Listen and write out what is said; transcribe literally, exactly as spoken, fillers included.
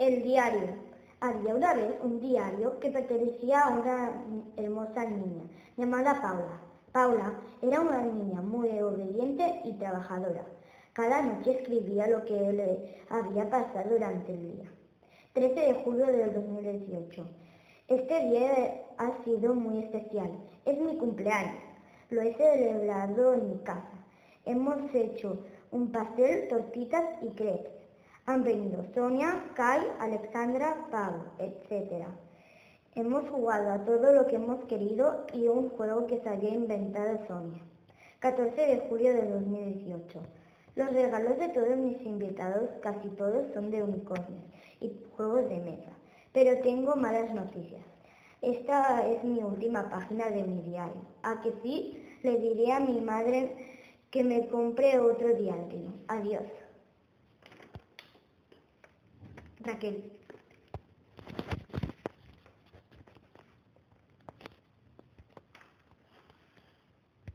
El diario. Había una vez un diario que pertenecía a una hermosa niña llamada Paula. Paula era una niña muy obediente y trabajadora. Cada noche escribía lo que le había pasado durante el día. trece de julio del dos mil dieciocho. Este día ha sido muy especial. Es mi cumpleaños. Lo he celebrado en mi casa. Hemos hecho un pastel, tortitas y crepes. Han venido Sonia, Kai, Alexandra, Pablo, etcétera. Hemos jugado a todo lo que hemos querido y un juego que se había inventado Sonia. catorce de julio de dos mil dieciocho. Los regalos de todos mis invitados, casi todos, son de unicornios y juegos de mesa. Pero tengo malas noticias. Esta es mi última página de mi diario. ¿A que sí? Le diré a mi madre que me compre otro diario. Adiós. Raquel.